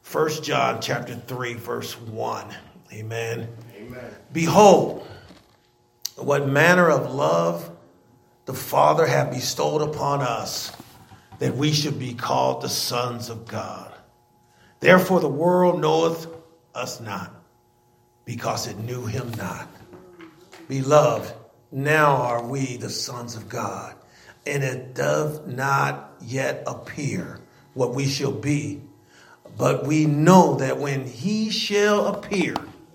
1 John chapter 3, verse 1. Amen. Amen. Behold, what manner of love the Father hath bestowed upon us, that we should be called the sons of God. Therefore the world knoweth us not, because it knew him not. Beloved, now are we the sons of God, and it doth not yet appear what we shall be. But we know that when he shall appear,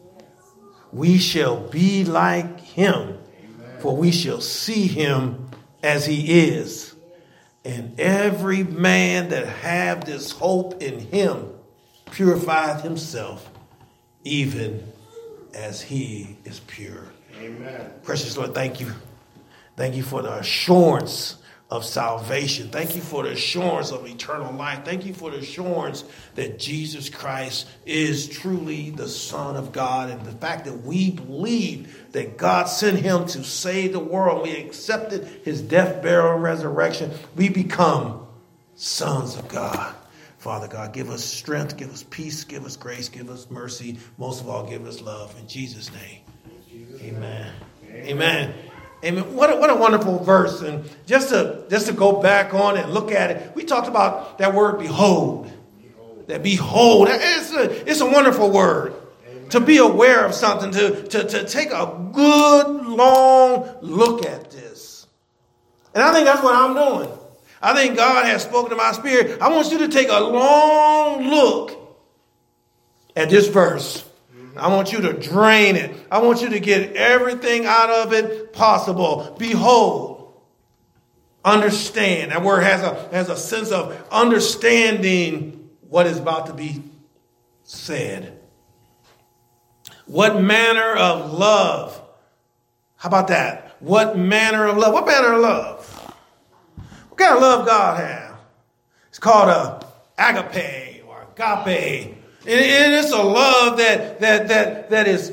we shall be like him, for we shall see him as he is. And every man that have this hope in him purifieth himself, even as he is pure. Amen. Precious Lord, thank you. Thank you for the assurance of salvation. Thank you for the assurance of eternal life. Thank you for the assurance that Jesus Christ is truly the Son of God. And the fact that we believe that God sent him to save the world. We accepted his death, burial, and resurrection. We become sons of God. Father God, give us strength, give us peace, give us grace, give us mercy. Most of all, give us love. In Jesus' name. Amen. Amen. Amen. What a wonderful verse. And just to go back on and look at it, we talked about that word behold. That behold. It's a wonderful word. Amen. To be aware of something, to take a good long look at this. And I think that's what I'm doing. I think God has spoken to my spirit. I want you to take a long look at this verse. I want you to drain it. I want you to get everything out of it possible. Behold, understand. That word has a sense of understanding what is about to be said. What manner of love? How about that? What manner of love? What manner of love? What kind of love God have? It's called agape or agape. And it's a love that is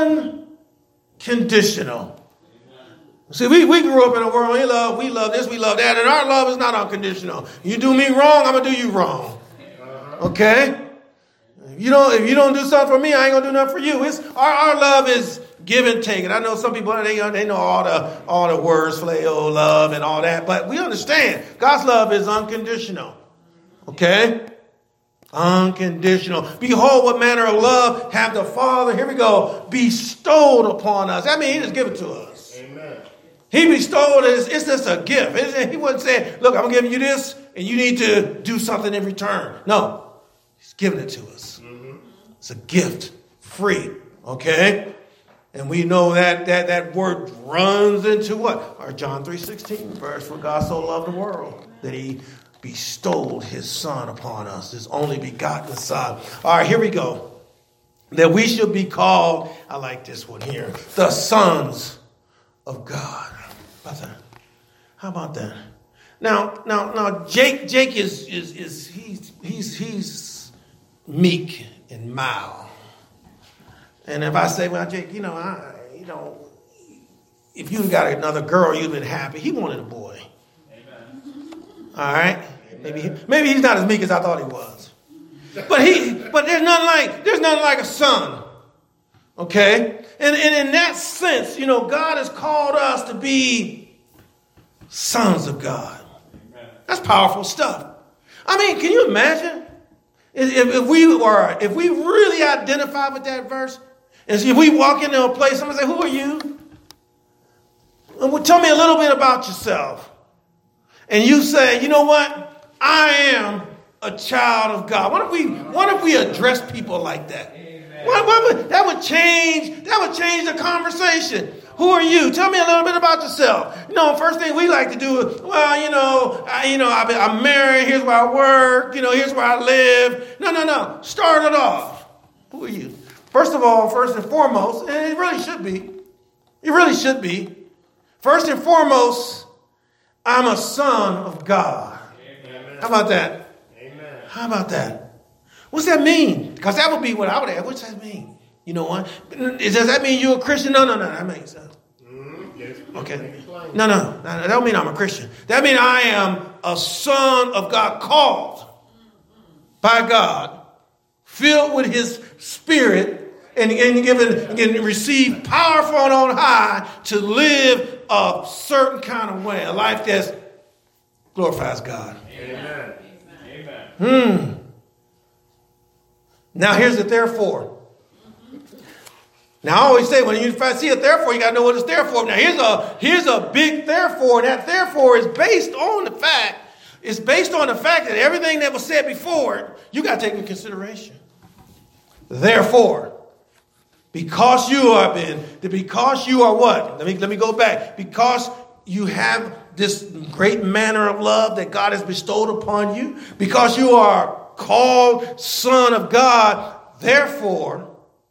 unconditional. See, we grew up in a world, we love this, we love that, and our love is not unconditional. You do me wrong, I'm going to do you wrong. Okay? If you don't do something for me, I ain't going to do nothing for you. Our love is give and take. And I know some people, they know all the words, phileo, love, and all that, but we understand God's love is unconditional. Okay? Unconditional. Behold, what manner of love hath the Father, here we go, bestowed upon us. That means he just give it to us. Amen. He bestowed it. It's just a gift. He wasn't saying, look, I'm giving you this and you need to do something in return. No, he's giving it to us. Mm-hmm. It's a gift, free. Okay? And we know that word runs into what? Our John 3:16 verse, for God so loved the world that he bestowed his son upon us, his only begotten son. All right, here we go. That we should be called, I like this one here, the sons of God. How about that? Now, Jake is he's meek and mild. And if I say, well, Jake, if you got another girl, you'd been happy. He wanted a boy. Amen. All right. Maybe he's not as meek as I thought he was. But there's nothing like a son. Okay? And in that sense, God has called us to be sons of God. That's powerful stuff. I mean, can you imagine if we really identify with that verse? And see, if we walk into a place, somebody say, who are you? And tell me a little bit about yourself. And you say, you know what? I am a child of God. What if we address people like that? That would change the conversation. Who are you? Tell me a little bit about yourself. First thing we like to do is, I'm married. Here's where I work. Here's where I live. No. Start it off. Who are you? First of all, first and foremost, and it really should be. First and foremost, I'm a son of God. Amen. How about that? Amen. How about that? What's that mean? Because that would be what I would ask. What's that mean? You know what? Does that mean you're a Christian? No. That makes sense. Yes. Okay. No. That don't mean I'm a Christian. That means I am a son of God, called by God filled with his spirit, and receive power from on high to live a certain kind of way, a life that glorifies God. Amen. Amen. Now here's the therefore. Now I always say when you see a therefore, you got to know what it's there for. Now here's a big therefore. And that therefore is based on the fact that everything that was said before it, you got to take into consideration. Therefore, because you are what? Let me go back. Because you have this great manner of love that God has bestowed upon you, because you are called son of God, therefore,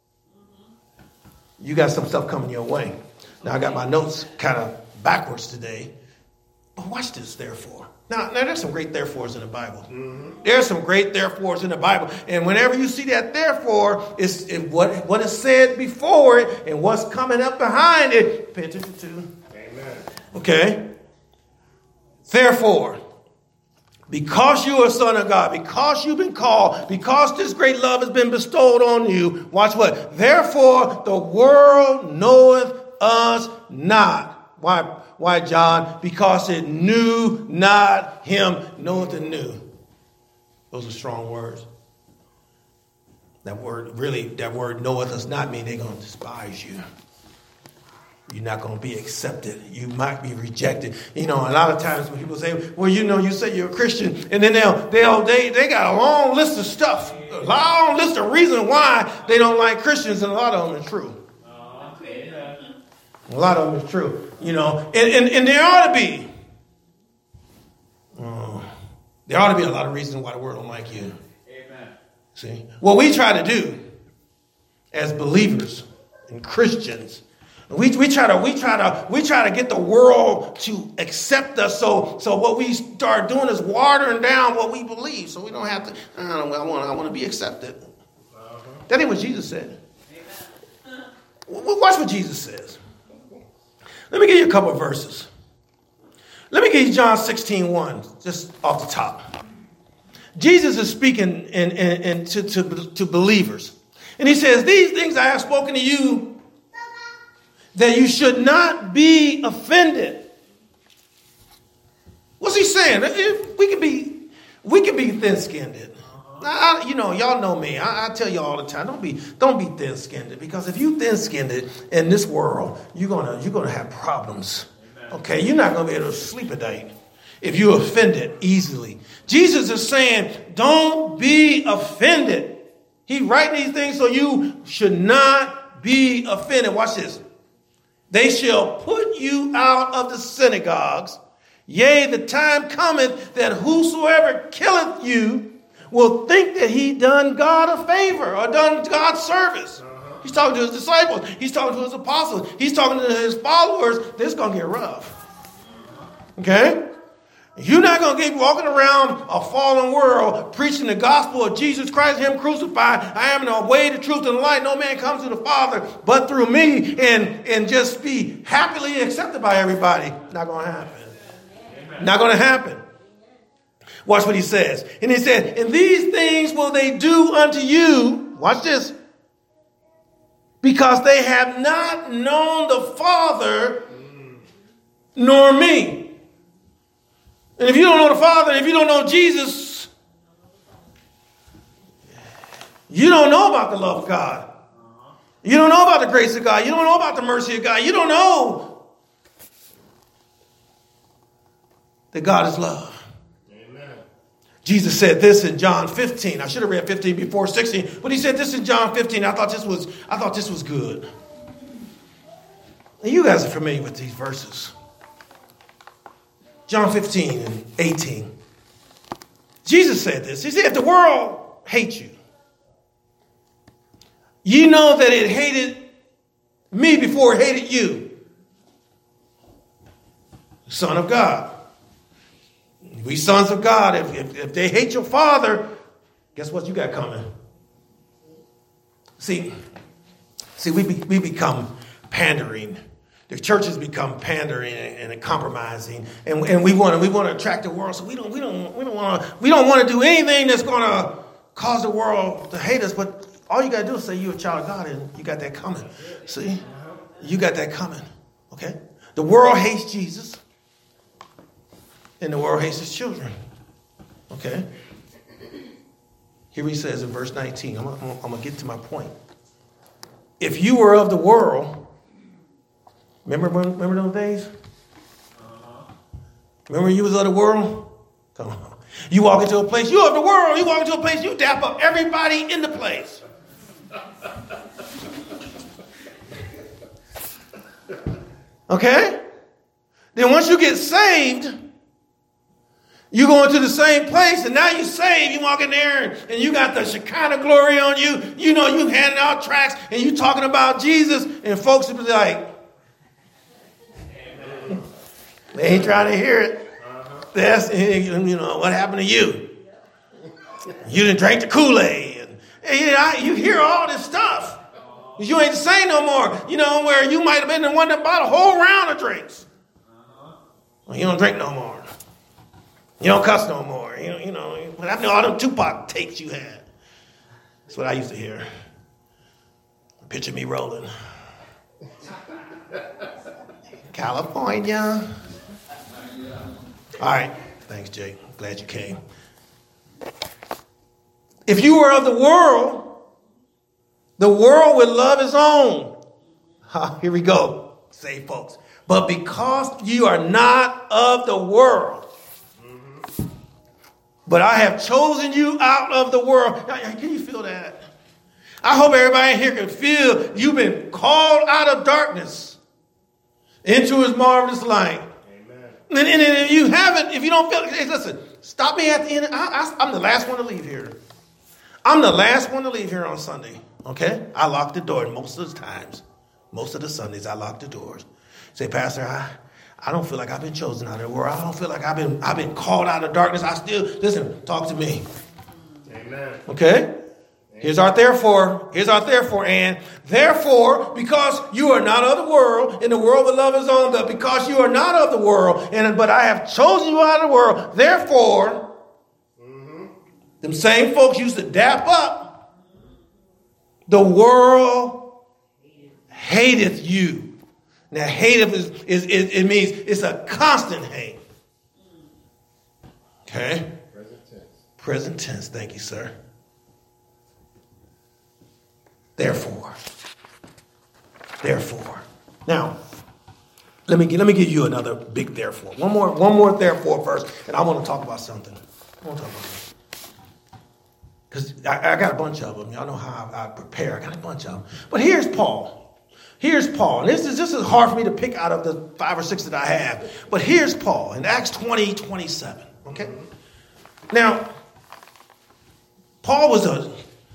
you got some stuff coming your way. Now, I got my notes kind of backwards today. But watch this, therefore. Now there's some great therefores in the Bible. Mm-hmm. There's some great therefores in the Bible. And whenever you see that therefore, it's what is said before it and what's coming up behind it, pay attention to. Amen. Okay? Therefore, because you are a son of God, because you've been called, because this great love has been bestowed on you, watch what? Therefore, the world knoweth us not. Why, John? Because it knew not him, knoweth and knew. Those are strong words. That word knoweth us not mean they're going to despise you. You're not going to be accepted. You might be rejected. You know, a lot of times when people say, well, you say you're a Christian, and then they got a long list of stuff, a long list of reasons why they don't like Christians, and a lot of them is true. A lot of them is true. You know, and there ought to be. There ought to be a lot of reasons why the world don't like you. Amen. See, what we try to do as believers and Christians, we try to get the world to accept us. So what we start doing is watering down what we believe, so we don't have to. I want to be accepted. That ain't what Jesus said. Watch what Jesus says. Let me give you a couple of verses. Let me give you John 16:1, just off the top. Jesus is speaking to believers. And he says, these things I have spoken to you, that you should not be offended. What's he saying? We can be thin-skinned. Y'all know me. I tell you all the time, don't be thin-skinned, because if you thin-skinned in this world, you're gonna have problems. Okay, you're not gonna be able to sleep at night if you're offended easily. Jesus is saying, don't be offended. He writing these things so you should not be offended. Watch this. They shall put you out of the synagogues. Yea, the time cometh that whosoever killeth you will think that he done God a favor or done God service. He's talking to his disciples. He's talking to his apostles. He's talking to his followers. This is going to get rough. Okay? You're not going to keep walking around a fallen world preaching the gospel of Jesus Christ, him crucified. I am the way, the truth, and the light. No man comes to the Father but through me, and just be happily accepted by everybody. Not going to happen. Not going to happen. Watch what he says. And he said, and these things will they do unto you. Watch this. Because they have not known the Father nor me. And if you don't know the Father, if you don't know Jesus, you don't know about the love of God. You don't know about the grace of God. You don't know about the mercy of God. You don't know that God is love. Jesus said this in John 15. I should have read 15 before 16, but he said this in John 15. I thought this was good. And you guys are familiar with these verses. John 15 and 18. Jesus said this. He said, if the world hates you, you know that it hated me before it hated you. Son of God. We sons of God, if they hate your father, guess what you got coming? See, we become pandering. The churches become pandering and compromising, and we want to attract the world. So we don't want to do anything that's going to cause the world to hate us, but all you got to do is say you're a child of God, and you got that coming. See? You got that coming. Okay? The world hates Jesus, and the world hates his children. Okay? Here he says in verse 19, I'm going to get to my point. If you were of the world, remember those days? Remember you was of the world? Come on. You walk into a place, you of the world, you walk into a place, you dap up everybody in the place. Okay? Then once you get saved, you go into the same place, and now you're saved. You walk in there, and you got the Shekinah glory on you. You know, you handing out tracts, and you talking about Jesus, and folks will be like, they ain't trying to hear it. That's, you know, what happened to you? You didn't drink the Kool-Aid. And you hear all this stuff. You ain't the same no more. You know, where you might have been the one that bought a whole round of drinks. Well, you don't drink no more. You don't cuss no more. You know, what happened to all them Tupac tapes you had? That's what I used to hear. Picture me rolling. California. All right. Thanks, Jake. Glad you came. If you were of the world would love his own. Here we go. Say, folks. But because you are not of the world, but I have chosen you out of the world. Can you feel that? I hope everybody in here can feel you've been called out of darkness into his marvelous light. Amen. And if you haven't, if you don't feel, hey, listen, stop me at the end. I'm the last one to leave here. I'm the last one to leave here on Sunday. Okay? I lock the door most of the times. Most of the Sundays, I lock the doors. Say, Pastor, I don't feel like I've been chosen out of the world. I don't feel like I've been called out of darkness. Listen, talk to me. Amen. Okay? Here's our therefore. And therefore, because you are not of the world, and the world will love his own, but because you are not of the world, but I have chosen you out of the world, therefore, them same folks used to dap up, the world hateth you. Now, hateth it means it's a constant hate. Okay? Present tense. Thank you, sir. Therefore. Now, let me give you another big therefore. One more therefore first, and I want to talk about something. Because I got a bunch of them. Y'all know how I prepare. I got a bunch of them. But here's Paul. And this is hard for me to pick out of the 5 or 6 that I have. But here's Paul in Acts 20:27. Okay? Now, Paul was the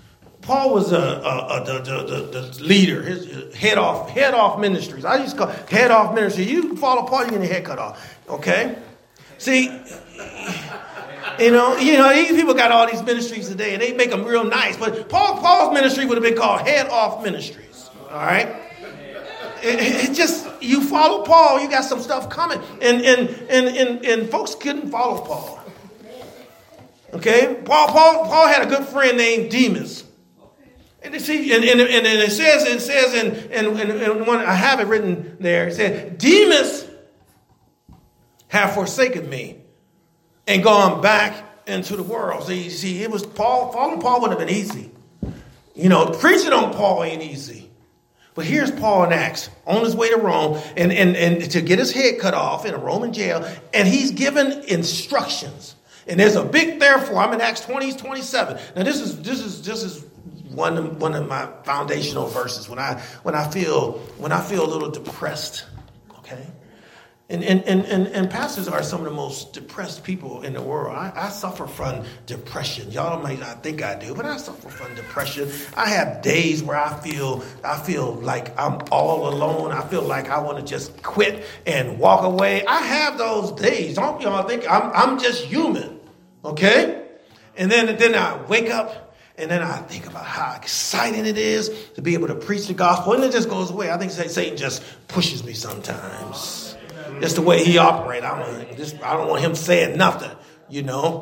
leader, his head off ministries. I used to call head off ministry. You follow Paul, you get your head cut off. Okay? See, you know, these people got all these ministries today, and they make them real nice. But Paul's ministry would have been called head off ministries. All right? It just, you follow Paul, you got some stuff coming. And folks couldn't follow Paul. Okay? Paul had a good friend named Demas. And it says in one, I have it written there, it said, Demas have forsaken me and gone back into the world. So you see, it was Paul, following Paul would have been easy. You know, preaching on Paul ain't easy. But here's Paul in Acts, on his way to Rome, and to get his head cut off in a Roman jail, and he's given instructions. And there's a big therefore. I'm in Acts 20:27. Now this is one of my foundational verses when I feel a little depressed. Okay, and pastors are some of the most depressed people in the world. I suffer from depression. Y'all may not think I do, but I suffer from depression. I have days where I feel like I'm all alone. I feel like I want to just quit and walk away. I have those days. Don't y'all think I'm just human? Okay, and then I wake up. And then I think about how exciting it is to be able to preach the gospel. And it just goes away. I think Satan just pushes me sometimes. That's the way he operates. I don't want him saying nothing, you know.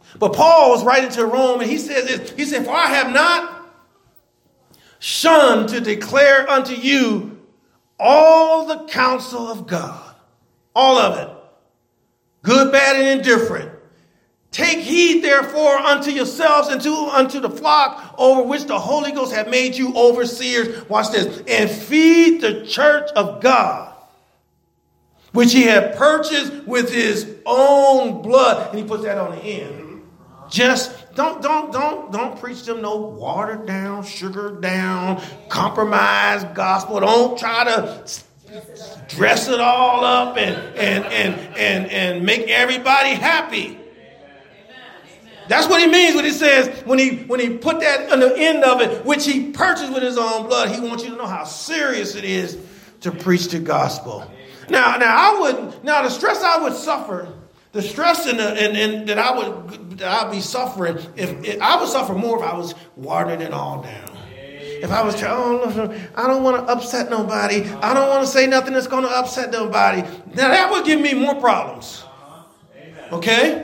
But Paul was writing to Rome, and he says this. He said, for I have not shunned to declare unto you all the counsel of God. All of it. Good, bad, and indifferent. Take heed, therefore, unto yourselves and unto the flock over which the Holy Ghost hath made you overseers. Watch this. And feed the church of God, which he had purchased with his own blood. And he puts that on the end. Just don't preach them no watered down, sugar down, compromised gospel. Don't try to dress it all up and make everybody happy. That's what he means when he says, when he put that on the end of it, which he purchased with his own blood. He wants you to know how serious it is to preach the gospel. Now the stress I would suffer, the stress that I'd be suffering, if I would suffer more if I was watering it all down. If I was trying, I don't want to upset nobody. I don't want to say nothing that's going to upset nobody. Now that would give me more problems. Okay?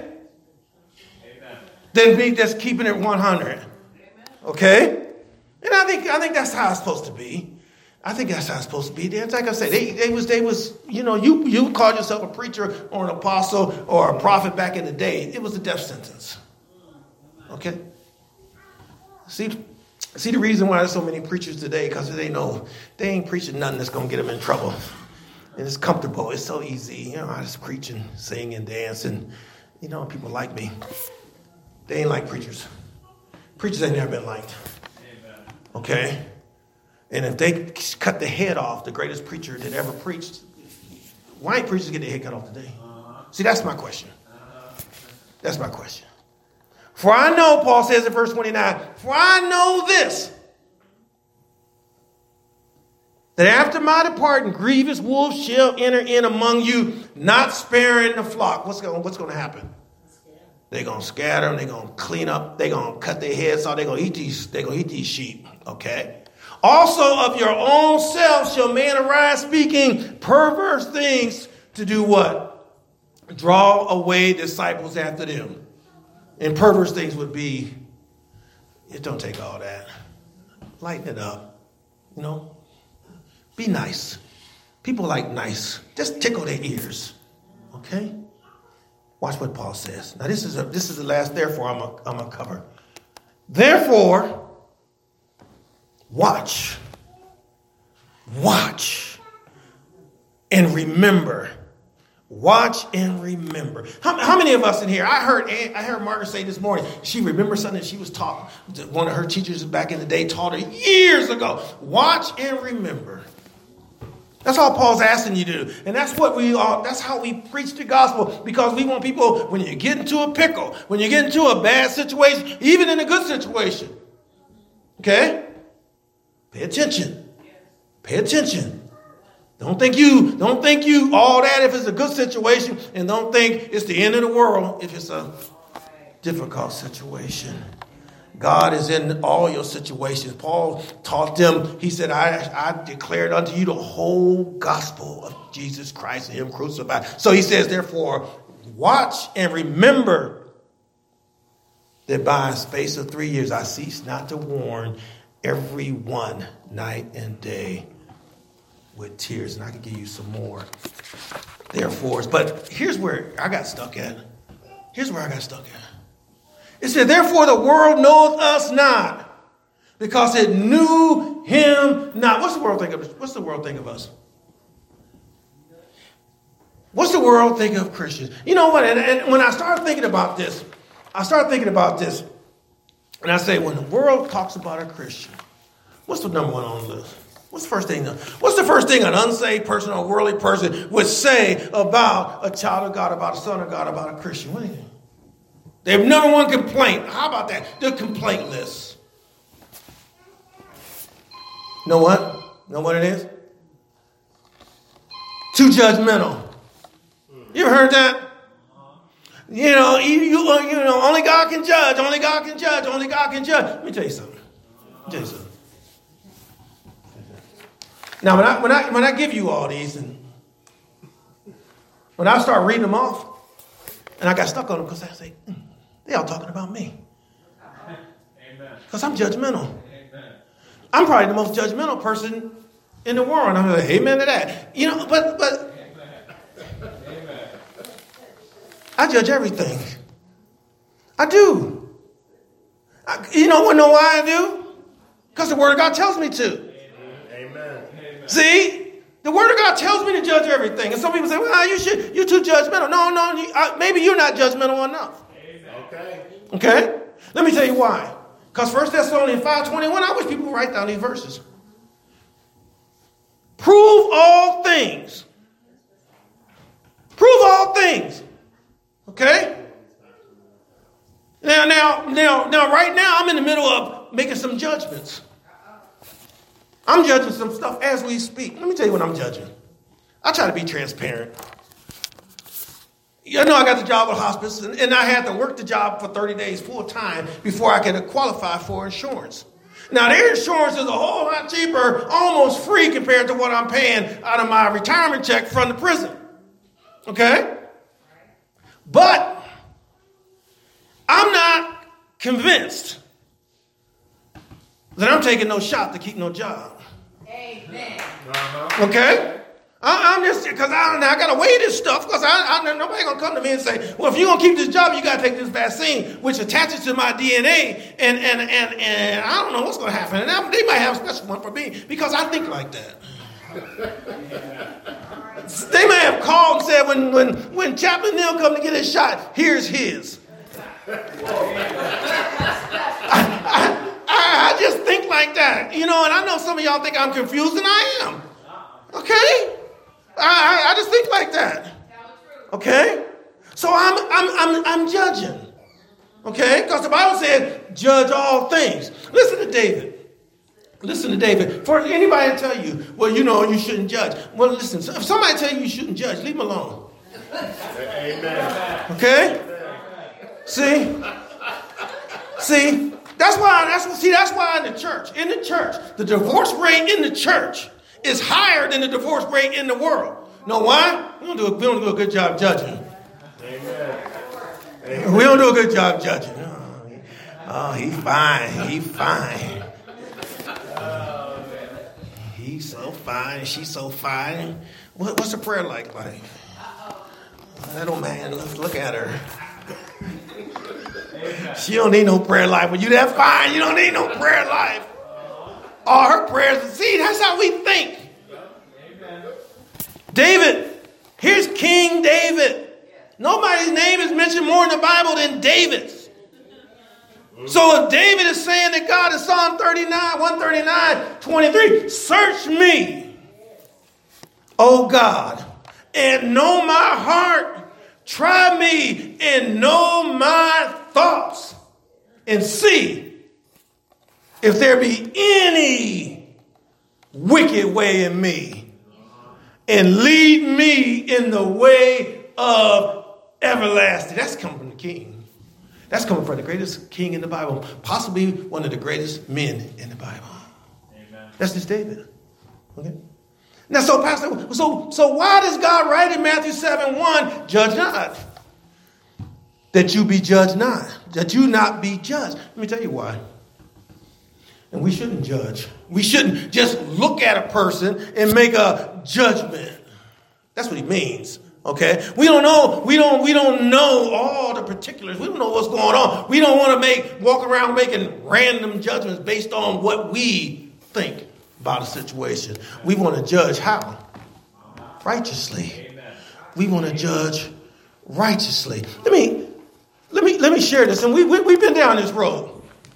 Than me just keeping it 100. Okay? And I think that's how it's supposed to be. I think that's how it's supposed to be. It's like I said, they was, you called yourself a preacher or an apostle or a prophet back in the day. It was a death sentence. Okay? See the reason why there's so many preachers today, because they know they ain't preaching nothing that's going to get them in trouble. And it's comfortable. It's so easy. I just preach and sing and dance and, people like me. They ain't like preachers. Preachers ain't never been liked. Okay? And if they cut the head off the greatest preacher that ever preached, why ain't preachers get their head cut off today? See, that's my question. That's my question. For I know, Paul says in verse 29, for I know this, that after my departing, grievous wolves shall enter in among you, not sparing the flock. What's going to happen? They're going to scatter them. They're going to clean up. They're going to cut their heads off. They're going to eat these sheep. Okay. Also of your own self shall man arise speaking perverse things to do what? Draw away disciples after them. And perverse things would be, it don't take all that. Lighten it up. Be nice. People like nice. Just tickle their ears. Okay? Watch what Paul says. Now this is the last therefore I'm gonna cover. Therefore, watch and remember. Watch and remember. How many of us in here? I heard Margaret say this morning. She remembers something that she was taught. One of her teachers back in the day taught her years ago. Watch and remember. That's all Paul's asking you to do. And that's what that's how we preach the gospel, because we want people, when you get into a pickle, when you get into a bad situation, even in a good situation. Okay? Pay attention. Pay attention. Don't think you all that if it's a good situation, and don't think it's the end of the world if it's a difficult situation. God is in all your situations. Paul taught them, he said, I declared unto you the whole gospel of Jesus Christ and him crucified. So he says, therefore, watch and remember that by a space of 3 years I cease not to warn everyone night and day with tears. And I can give you some more therefores. But here's where I got stuck at. It said, therefore the world knoweth us not, because it knew him not. What's the world think of us? What's the world think of us? What's the world think of Christians? You know what? And when I started thinking about this, and I say, when the world talks about a Christian, what's the number one on the list? What's the first thing an unsaved person or a worldly person would say about a child of God, about a son of God, about a Christian? What do you think? They have number one complaint. How about that? The complaint list. Know what? Know what it is? Too judgmental. You ever heard that? Only God can judge. Only God can judge. Only God can judge. Let me tell you something. Now, when I give you all these, and when I start reading them off, and I got stuck on them because I say, They all talking about me. Amen. Because I'm judgmental. Amen. I'm probably the most judgmental person in the world. I'm like, amen to that. You know, but Amen. I judge everything. I do. You know why I do? Because the Word of God tells me to. Amen. See? The Word of God tells me to judge everything. And some people say, well, you're too judgmental. No, maybe you're not judgmental enough. Okay? Let me tell you why. Because 1 Thessalonians 5:21, I wish people would write down these verses. Prove all things. Prove all things. Okay? Now, right now, I'm in the middle of making some judgments. I'm judging some stuff as we speak. Let me tell you what I'm judging. I try to be transparent. You know, I got the job at hospice, and I had to work the job for 30 days full time before I could qualify for insurance. Now, their insurance is a whole lot cheaper, almost free compared to what I'm paying out of my retirement check from the prison. Okay? But I'm not convinced that I'm taking no shot to keep no job. Amen. Okay? I'm just, because I got to weigh this stuff, because nobody going to come to me and say, well, if you're going to keep this job, you got to take this vaccine, which attaches to my DNA, and I don't know what's going to happen. And they might have a special one for me, because I think like that. They may have called and said, when Chaplain Neal come to get his shot, here's his. I just think like that, you know, and I know some of y'all think I'm confused, and I am. Okay? I just think like that. Okay? So I'm judging. Okay? Because the Bible said, judge all things. Listen to David. For anybody to tell you, well, you know, you shouldn't judge. Well, listen, if somebody tell you shouldn't judge, leave them alone. Amen. Okay? See, that's why in the church, the divorce rate in the church is higher than the divorce rate in the world. Know why? We don't do a good job judging. Amen. We don't do a good job judging. Oh, he's fine. He's so fine. She's so fine. What's the prayer like? That old man, look at her. She don't need no prayer life. When you that fine, you don't need no prayer life. All her prayers, see, that's how we think. David, here's King David. Nobody's name is mentioned more in the Bible than David's. So if David is saying to God in Psalm 139:23, search me, O God, and know my heart. Try me and know my thoughts, and see if there be any wicked way in me, and lead me in the way of everlasting. That's coming from the king. That's coming from the greatest king in the Bible, possibly one of the greatest men in the Bible. Amen. That's just David. Okay. Now, so Pastor, so why does God write in Matthew 7:1, judge not, that you be judged not, that you not be judged? Let me tell you why. And we shouldn't judge. We shouldn't just look at a person and make a judgment. That's what he means. Okay, we don't know all the particulars. We don't know what's going on. We don't want to walk around making random judgments based on what we think about a situation. We want to judge how? Righteously. We want to judge righteously. Let me share this. And we've been down this road.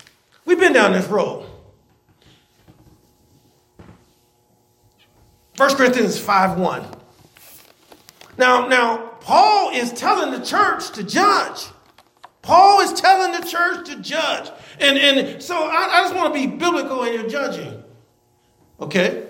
1 Corinthians 5:1. Now, Paul is telling the church to judge. And so I just want to be biblical in your judging. Okay?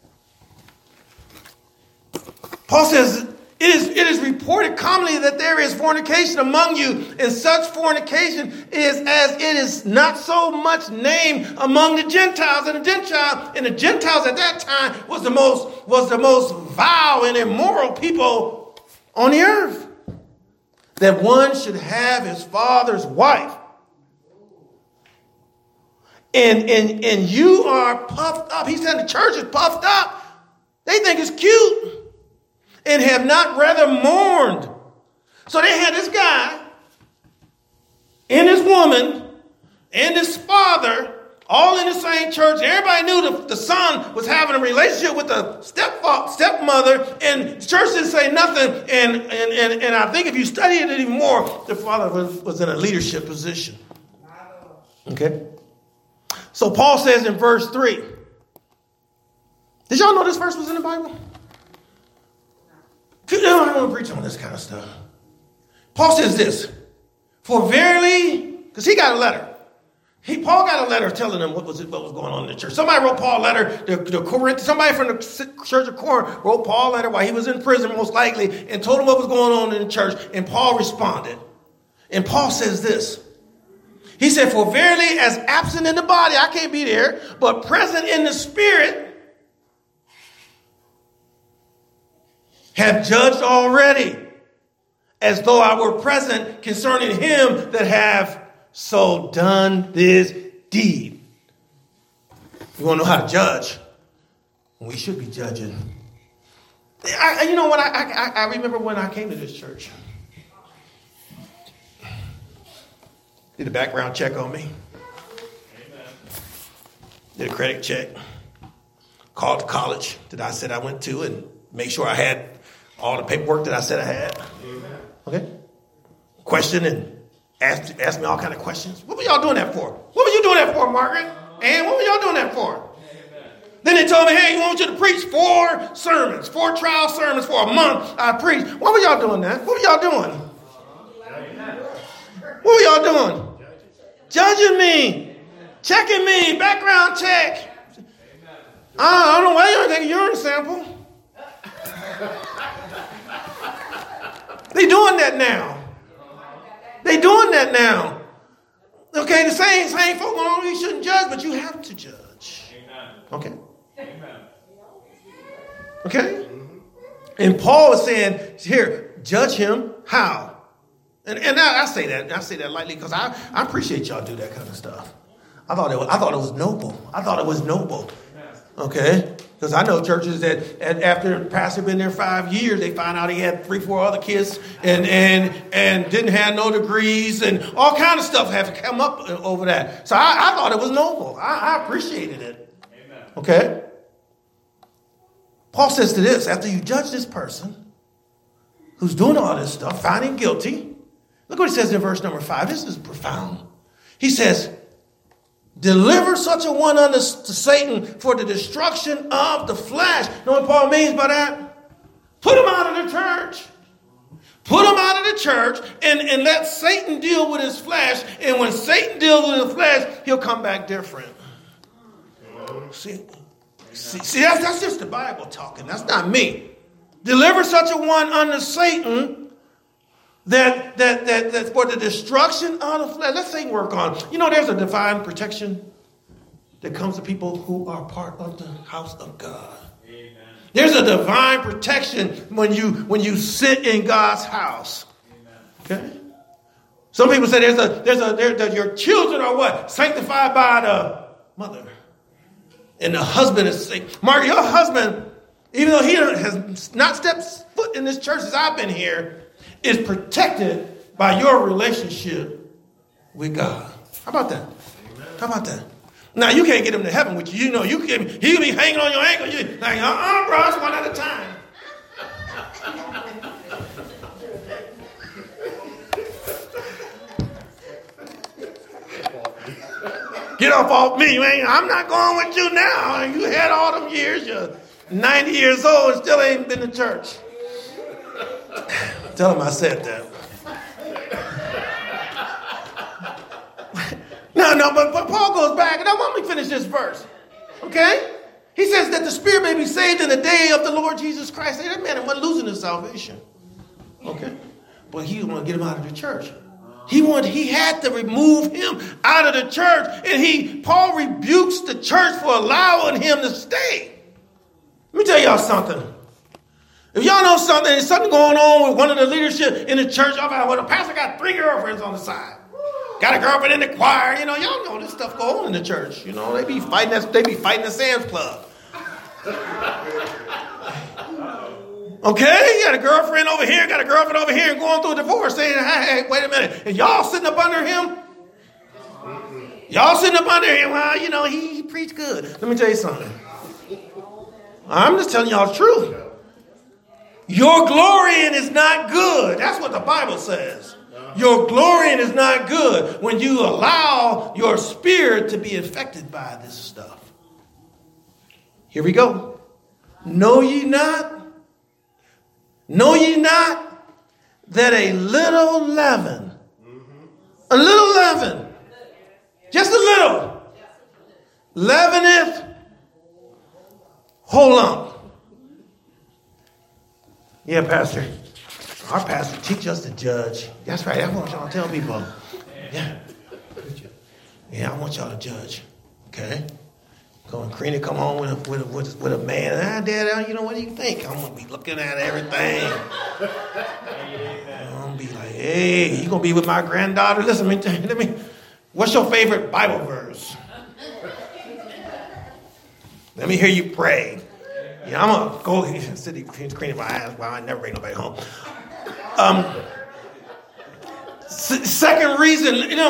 Paul says, it is reported commonly that there is fornication among you, and such fornication is as it is not so much named among the Gentiles. And the Gentiles at that time was the most vile and immoral people on the earth. that one should have his father's wife. And you are puffed up. He said the church is puffed up. They think it's cute and have not rather mourned. So they had this guy and this woman and this father all in the same church. Everybody knew the son was having a relationship with the stepmother, and the church didn't say nothing. And I think if you study it even more, the father was in a leadership position. Okay? So Paul says in verse 3. Did y'all know this verse was in the Bible? I don't want to preach on this kind of stuff. Paul says this. For verily, because he got a letter. Paul got a letter telling them what was going on in the church. Somebody wrote Paul a letter. Somebody from the church of Corinth wrote Paul a letter while he was in prison, most likely, and told him what was going on in the church. And Paul responded. And Paul says this. He said, for verily, as absent in the body, I can't be there, but present in the spirit, have judged already, as though I were present concerning him that have so done this deed. You want to know how to judge? We should be judging. I remember when I came to this church. Did a background check on me. Amen. Did a credit check. Called the college that I said I went to and made sure I had all the paperwork that I said I had. Amen. Okay? Questioned and asked me all kind of questions. What were y'all doing that for? What were you doing that for, Margaret? And what were y'all doing that for? Amen. Then they told me, hey, we want you to preach 4 trial sermons for a month. I preached. What were y'all doing that? What were y'all doing? What were y'all doing? Judging me. Checking me. Background check. I don't know why you don't take a urine sample. They doing that now. They doing that now. Okay, the same folk going on, you shouldn't judge, but you have to judge. Okay? Okay? And Paul is saying, here, judge him. How? And I say that lightly because I appreciate y'all do that kind of stuff. I thought it was noble. Okay? Because I know churches that after the pastor been there 5 years, they find out he had 3-4 other kids and didn't have no degrees and all kind of stuff have come up over that. So I thought it was noble. I appreciated it. Amen. Okay? Paul says to this, after you judge this person who's doing all this stuff, find him guilty. Look what he says in verse number 5. This is profound. He says, deliver such a one unto Satan for the destruction of the flesh. You know what Paul means by that? Put him out of the church. Put him out of the church and let Satan deal with his flesh. And when Satan deals with his flesh, he'll come back different. See, that's just the Bible talking. That's not me. Deliver such a one unto Satan that for the destruction of the flesh. Let Satan work on. You know, there's a divine protection that comes to people who are part of the house of God. Amen. There's a divine protection when you sit in God's house. Amen. Okay. Some people say your children are what? Sanctified by the mother, and the husband is sanctified. Mark, your husband, even though he has not stepped foot in this church as I've been here, is protected by your relationship with God. How about that? How about that? Now, you can't get him to heaven with you. You know, he'll be hanging on your ankle. You're like, bro, it's one at a time. Get off me, man. I'm not going with you now. You had all them years. You're 90 years old and still ain't been to church. Tell him I said that. No, but Paul goes back, and I want me to finish this verse. Okay? He says that the spirit may be saved in the day of the Lord Jesus Christ. Hey, that man wasn't losing his salvation. Okay? But he didn't want to get him out of the church. He had to remove him out of the church. And Paul rebukes the church for allowing him to stay. Let me tell y'all something. If y'all know something, there's something going on with one of the leadership in the church, y'all like, well, the pastor got 3 girlfriends on the side. Got a girlfriend in the choir. Y'all know this stuff go on in the church. They be fighting the Sam's Club. Okay, you got a girlfriend over here, got a girlfriend over here, and going through a divorce, saying, hey, wait a minute. And y'all sitting up under him? Y'all sitting up under him, well, he preached good. Let me tell you something. I'm just telling y'all the truth. Your glorying is not good. That's what the Bible says. Your glorying is not good when you allow your spirit to be affected by this stuff. Here we go. Know ye not that a little leaven, just a little, leaveneth whole lump. Yeah, Pastor. Our pastor teach us to judge. That's right. That's what y'all tell people. Yeah, I want y'all to judge. Okay? Karina come home with a man. Dad, what do you think? I'm going to be looking at everything. I'm going to be like, hey, you going to be with my granddaughter? Listen, let me. What's your favorite Bible verse? Let me hear you pray. Yeah, I'm going to go sit cleaning my ass while I never bring nobody home. Second reason,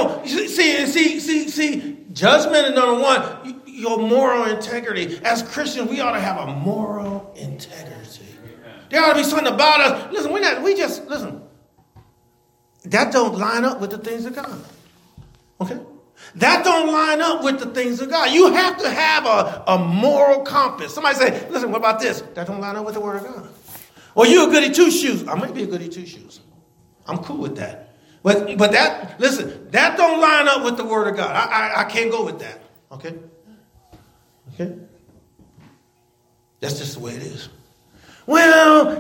see, judgment is number one. Your moral integrity. As Christians, we ought to have a moral integrity. There ought to be something about us. Listen, that don't line up with the things of God. Okay? That don't line up with the things of God. You have to have a moral compass. Somebody say, listen, what about this? That don't line up with the word of God. Well, you a goody two-shoes. I might be a goody two-shoes. I'm cool with that. But that don't line up with the word of God. I can't go with that. Okay? That's just the way it is. Well,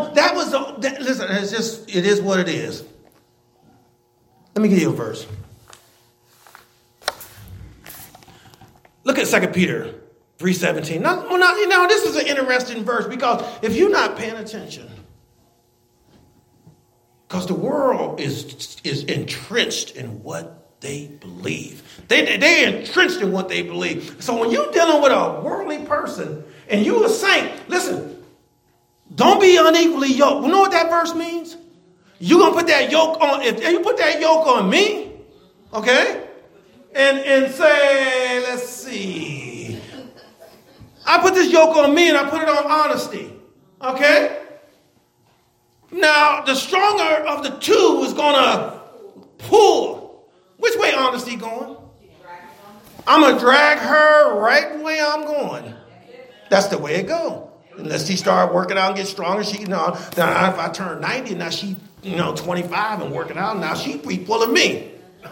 it is what it is. Let me give you a verse. Look at 2 Peter 3:17. Now, this is an interesting verse because if you're not paying attention, because the world is entrenched in what they believe. They're entrenched in what they believe. So when you're dealing with a worldly person and you're a saint, listen, don't be unequally yoked. You know what that verse means? You're going to put that yoke on, if you put that yoke on me, okay? And say, let's see. I put this yoke on me and I put it on honesty. Okay? Now, the stronger of the two is going to pull. Which way honesty going? I'm going to drag her right the way I'm going. That's the way it goes. Unless she start working out and get stronger, then if I turn 90, now she, 25 and working out, now she pulling me.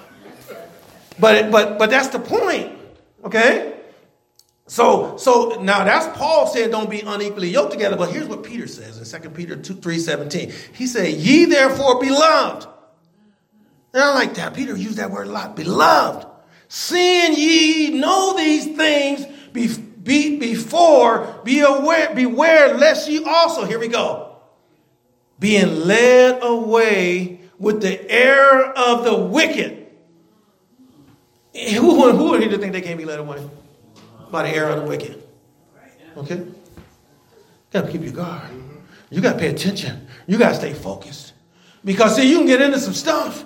But that's the point, okay? So now that's Paul said don't be unequally yoked together. But here's what Peter says in 2 Peter 3:17. He said, ye therefore beloved. And I like that. Peter used that word a lot. Beloved, seeing ye know these things before, beware lest ye also, here we go, being led away with the error of the wicked. Who would think they can't be led away? By the error of the wicked. Okay? You got to keep your guard. You got to pay attention. You got to stay focused. Because, see, you can get into some stuff.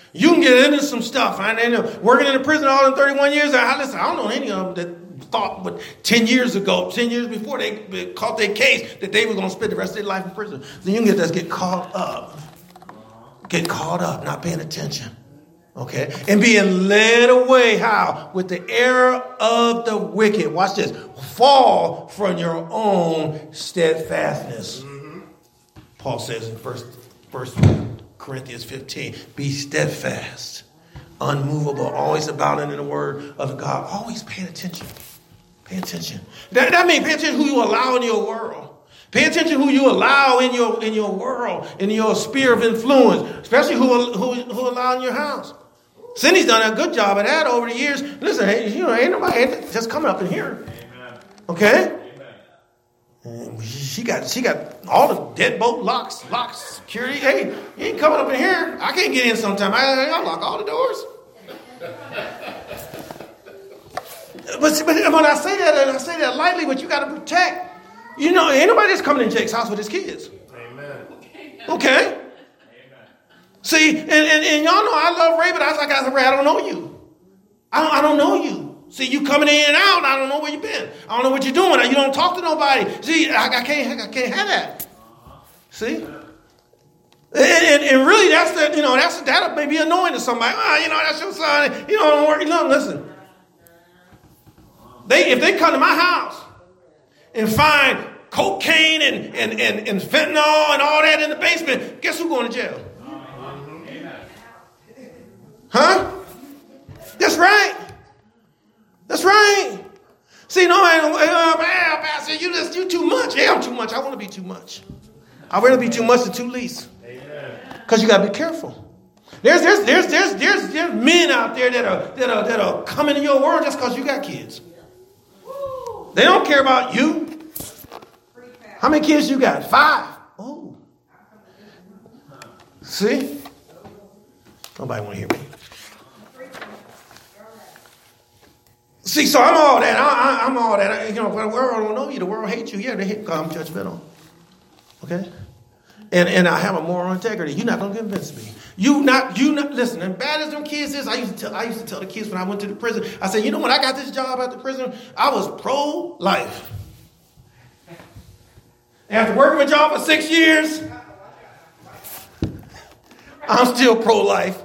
I know, working in the prison all in 31 years. I don't know any of them that thought, but 10 years before they caught their case, that they were going to spend the rest of their life in prison. So you can get caught up. Get caught up, not paying attention. Okay? And being led away, how? With the error of the wicked. Watch this. Fall from your own steadfastness. Paul says in First Corinthians 15, be steadfast, unmovable, always abounding in the word of God. Always paying attention. Pay attention. That means pay attention to who you allow in your world. Pay attention to who you allow in your world, in your sphere of influence, especially who allow in your house. Cindy's done a good job of that over the years. Listen, ain't nobody just coming up in here. Okay? And she got all the deadbolt locks, security. Hey, you ain't coming up in here. I can't get in sometime. I lock all the doors. But when I say that lightly, but you got to protect. You know, ain't nobody that's coming in Jake's house with his kids. Amen. Okay. See, and y'all know I love Ray, but I was like, Ray, I don't know you. I don't know you. See, you coming in and out, I don't know where you been. I don't know what you're doing. You don't talk to nobody. See, I can't have that. See? And really, that may be annoying to somebody. That's your son. Don't worry. No, listen. If they come to my house and find cocaine and fentanyl and all that in the basement, guess who's going to jail? Huh? That's right. That's right. See, Pastor, you too much. Yeah, I'm too much. I want to be too much. I'd rather be too much than too least. Because you got to be careful. There's men out there that are coming in your world just because you got kids. They don't care about you. How many kids you got? 5. Oh. See? Nobody want to hear me. See, so I'm all that. I'm all that. The world don't know you. The world hates you. Yeah, they hate because I'm judgmental. Okay? And I have a moral integrity. You're not going to convince me. You not listen, as bad as them kids is, I used to tell the kids when I went to the prison, I said, when I got this job at the prison, I was pro-life. After working with y'all for 6 years, I'm still pro-life.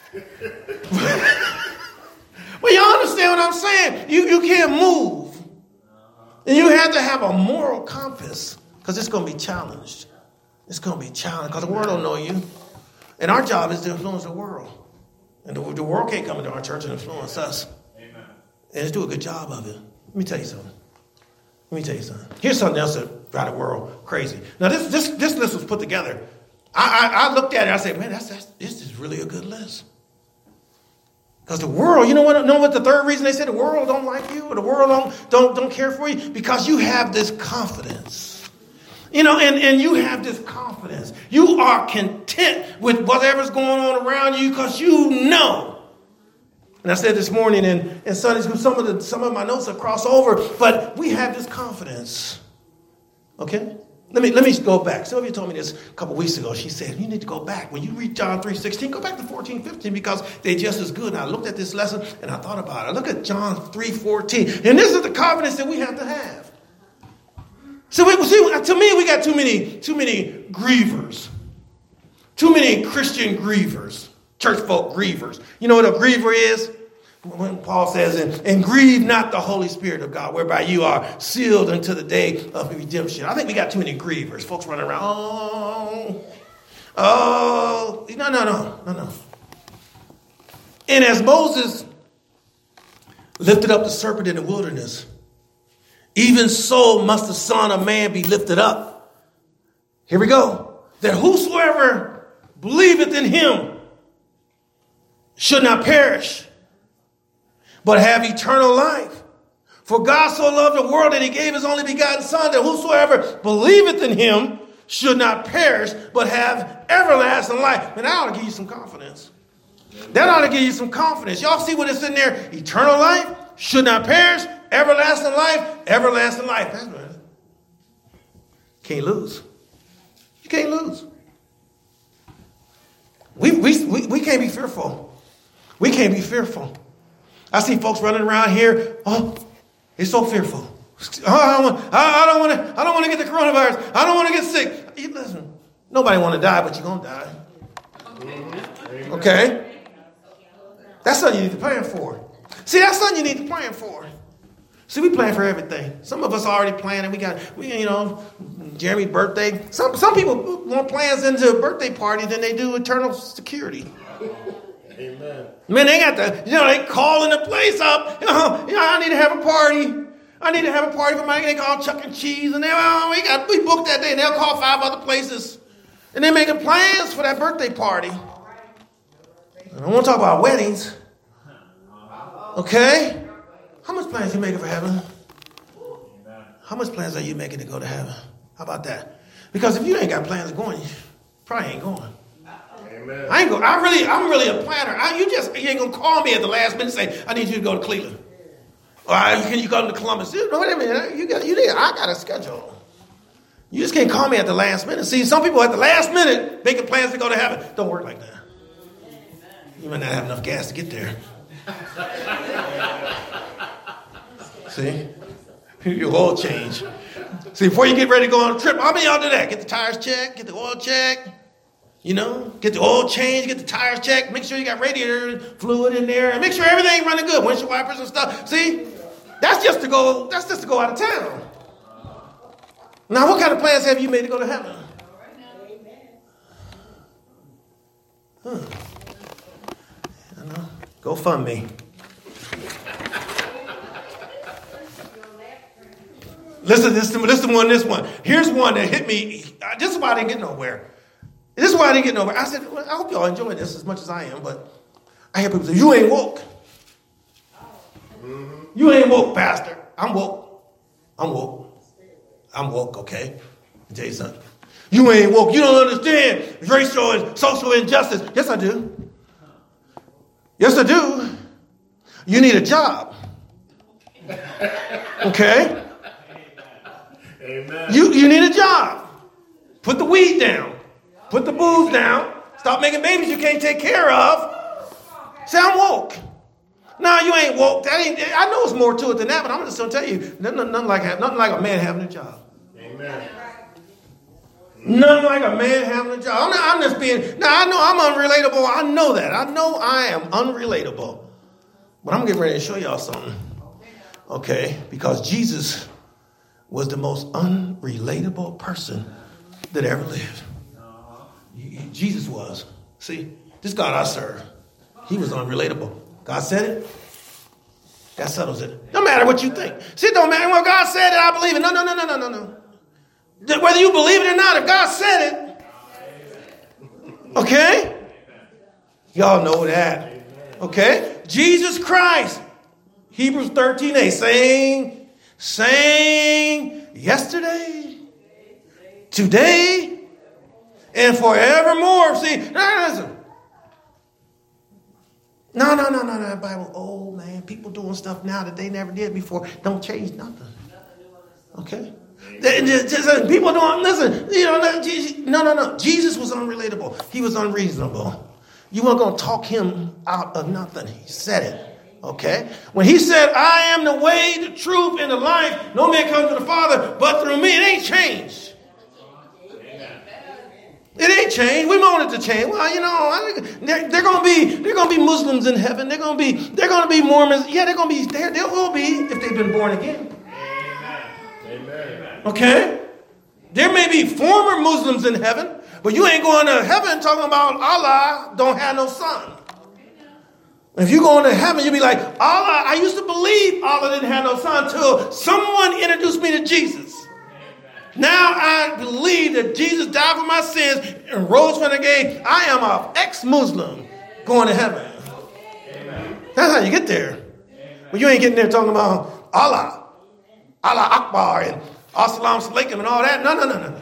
Well, y'all understand what I'm saying? You can't move. And you have to have a moral compass because it's going to be challenged. It's going to be challenged because the world don't know you. And our job is to influence the world. And the world can't come into our church and influence us. Amen. And let's do a good job of it. Let me tell you something. Here's something else that drives the world crazy. Now, this list was put together. I looked at it and I said, man, this is really a good list. Because the world, you know what the third reason they say the world don't like you or the world don't care for you? Because you have this confidence. And you have this confidence. You are content with whatever's going on around you because you know. And I said this morning in Sunday school, some of my notes have crossed over, but we have this confidence. Okay? Let me go back. Sylvia told me this a couple weeks ago. She said, you need to go back. When you read John 3:16, go back to 14:15 because they're just as good. And I looked at this lesson and I thought about it. I look at John 3:14. And this is the confidence that we have to have. So to me, we got too many grievers. Too many Christian grievers. Church folk grievers. You know what a griever is? When Paul says, and grieve not the Holy Spirit of God, whereby you are sealed unto the day of redemption. I think we got too many grievers. Folks running around, no. And as Moses lifted up the serpent in the wilderness, even so must the Son of Man be lifted up. Here we go. That whosoever believeth in him should not perish, but have eternal life. For God so loved the world that he gave his only begotten Son, that whosoever believeth in him should not perish, but have everlasting life. And that ought to give you some confidence. That ought to give you some confidence. Y'all see what it's in there? Eternal life, should not perish, everlasting life, everlasting life. That's right. Can't lose. You can't lose. We can't be fearful. We can't be fearful. I see folks running around here. Oh, it's so fearful. Oh, I don't want to get the coronavirus. I don't want to get sick. Listen, nobody want to die, but you're going to die. Okay? That's something you need to plan for. See, that's something you need to plan for. See, we plan for everything. Some of us are already planning. Jeremy's birthday. Some people want plans into a birthday party than they do eternal security. Amen. Man, they got they calling the place up. I need to have a party. I need to have a party for they call Chuck E. Cheese. And we booked that day. And they'll call 5 other places. And they're making plans for that birthday party. I don't want to talk about weddings. Okay? How much plans you making for heaven? How much plans are you making to go to heaven? How about that? Because if you ain't got plans of going, you probably ain't going. Amen. I'm really a planner. You ain't gonna call me at the last minute and say, I need you to go to Cleveland. Or can you come to Columbus? Wait a minute. I got a schedule. You just can't call me at the last minute. See, some people at the last minute making plans to go to heaven. Don't work like that. You might not have enough gas to get there. See? Your oil change. See, before you get ready to go on a trip, how many of y'all do that? Get the tires checked, get the oil checked. You know, get the oil change, get the tires checked, make sure you got radiator fluid in there, and make sure everything running good, windshield wipers and stuff. See, that's just to go out of town. Now, what kind of plans have you made to go to heaven? Go fund me. Listen, this one. Here's one that hit me. This is why I didn't get nowhere. I said, well, I hope y'all enjoy this as much as I am, but I hear people say, you ain't woke. Mm-hmm. You ain't woke, Pastor. I'm woke, okay? I'll tell you something. You ain't woke. You don't understand racial and social injustice. Yes, I do. You need a job. Okay? Amen. You need a job. Put the weed down. Put the booze down. Stop making babies you can't take care of. Say, I'm woke. No, you ain't woke. I know it's more to it than that, but I'm just going to tell you, nothing like a man having a job. Amen. Nothing like a man having a job. I'm just being, I know I'm unrelatable. I know that. I know I am unrelatable. But I'm getting ready to show y'all something. Okay? Because Jesus was the most unrelatable person that ever lived. Jesus was. See, this God I serve, he was unrelatable. God said it. That settles it. No matter what you think. See, it don't matter. Well, God said it, I believe it. No. Whether you believe it or not, if God said it, okay? Y'all know that. Okay? Jesus Christ. Hebrews 13:8. Saying yesterday, today, and forevermore. See, listen. No, Bible. Oh, man, people doing stuff now that they never did before. Don't change nothing. Okay? People don't listen. No. Jesus was unrelatable. He was unreasonable. You weren't going to talk him out of nothing. He said it. Okay? When he said, I am the way, the truth, and the life, no man comes to the Father but through me, it ain't changed. It ain't changed. We want it to change. Well, they're going to be Muslims in heaven. They're going to be Mormons. Yeah, they're going to be there. They will be if they've been born again. Amen. Okay? There may be former Muslims in heaven, but you ain't going to heaven talking about Allah don't have no son. If you go into heaven, you'll be like, Allah, I used to believe Allah didn't have no son until someone introduced me to Jesus. Now I believe that Jesus died for my sins and rose from the grave. I am an ex-Muslim going to heaven. Amen. That's how you get there. But you ain't getting there talking about Allah Akbar and As-salamu alaykum and all that. No.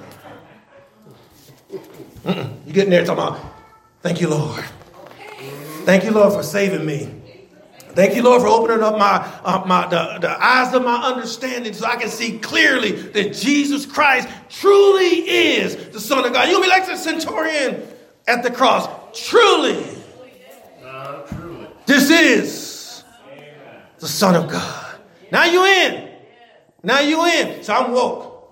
You're getting there talking about, thank you, Lord. Thank you, Lord, for saving me. Thank you, Lord, for opening up the eyes of my understanding so I can see clearly that Jesus Christ truly is the Son of God. You'll be like the centurion at the cross. Truly. This is the Son of God. Now you in. So I'm woke.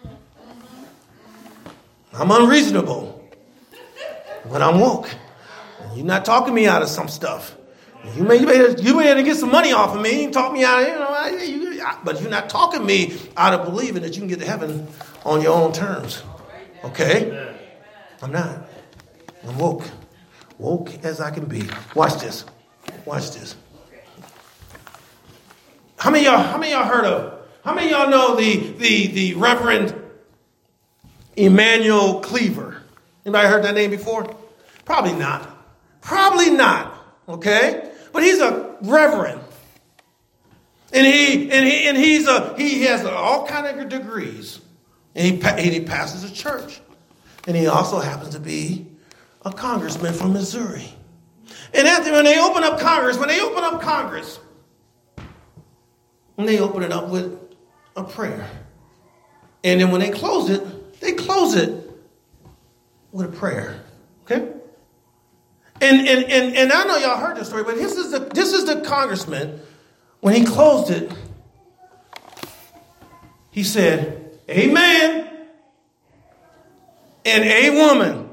I'm unreasonable. But I'm woke. You're not talking me out of some stuff. You may get some money off of me and talk me out of but you're not talking me out of believing that you can get to heaven on your own terms. Okay? I'm not. I'm woke. Woke as I can be. Watch this. How many of y'all heard of? How many of y'all know the Reverend Emmanuel Cleaver? Anybody heard that name before? Probably not. Okay? But he's a reverend. And he has all kind of degrees. And he passes a church. And he also happens to be a congressman from Missouri. And when they open up Congress, and they open it up with a prayer. And then when they close it with a prayer. Okay? And I know y'all heard this story, but this is the congressman. When he closed it, he said, "Amen and a woman."